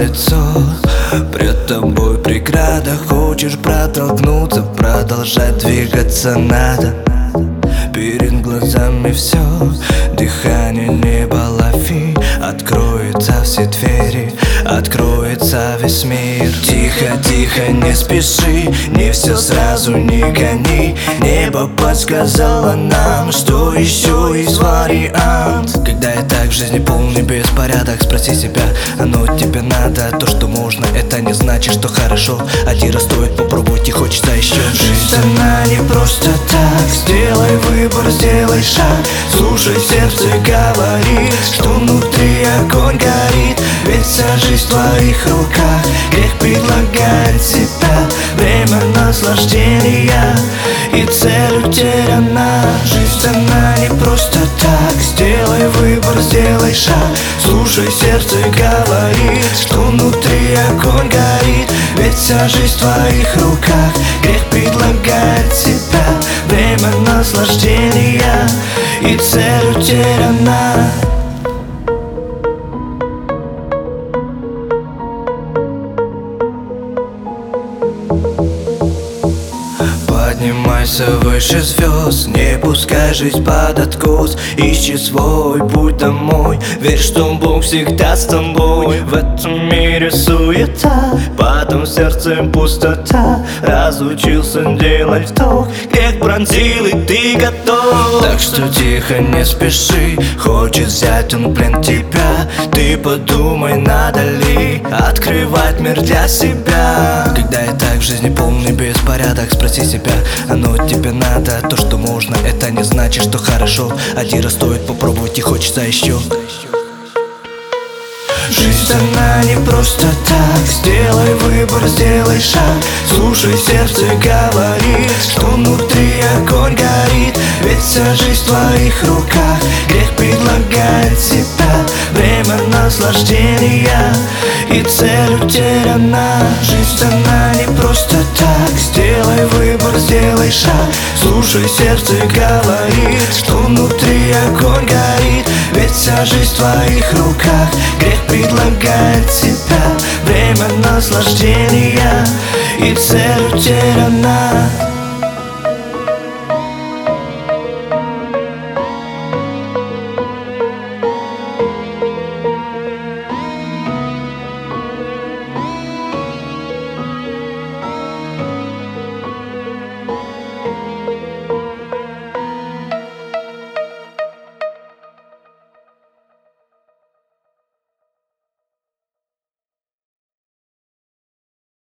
лицо, пред тобой преграда. Хочешь протолкнуться, продолжать двигаться надо. Перед глазами все, дыхание неба лови. Откроются все двери, откроется весь мир. Тихо, тихо, не спеши, не все сразу не гони. Небо подсказало нам, что еще есть вариант. Когда и так в жизни полный беспорядок, спроси себя, оно тебе надо? То, что можно, это не значит, что хорошо. Один раз стоит попробовать и хочется еще. Жизнь она не просто так, сделай выбор, сделай шаг. Слушай, сердце говорит, что внутри огонь горит. Ведь вся жизнь в твоих руках, грех предлагает себя. Время наслаждения, и цель утеряна. Жизнь она не просто так, сделай выбор, сделай шаг. Слушай, сердце говорит, что внутри огонь горит. Ведь вся жизнь в твоих руках, грех предлагает себя. Время наслаждения, и цель утеряна. Поднимайся выше звезд, не пускай жизнь под откос. Ищи свой путь домой, верь, что Бог всегда с тобой. В этом мире суета, потом в сердце пустота. Разучился делать вдох, грех пронзил и ты готов. Так что тихо, не спеши, хочет взять он плен тебя. Ты подумай, надо ли открывать мир для себя. Когда и так в жизни полный беспорядок, спроси себя, оно тебе надо? То, что можно, это не значит, что хорошо. Один раз стоит попробовать и хочется еще. Жизнь она не просто так, сделай выбор, сделай шаг. Слушай, сердце говорит, что внутри огонь горит. Ведь вся жизнь в твоих руках, грех предлагает себя. Время наслаждения, и цель утеряна. Жизнь она не просто так, сделай выбор, сделай шаг. Слушай, сердце говорит, что внутри огонь горит. Ведь вся жизнь в твоих руках, грех предлагает себя. Время наслаждения, и цель утеряна.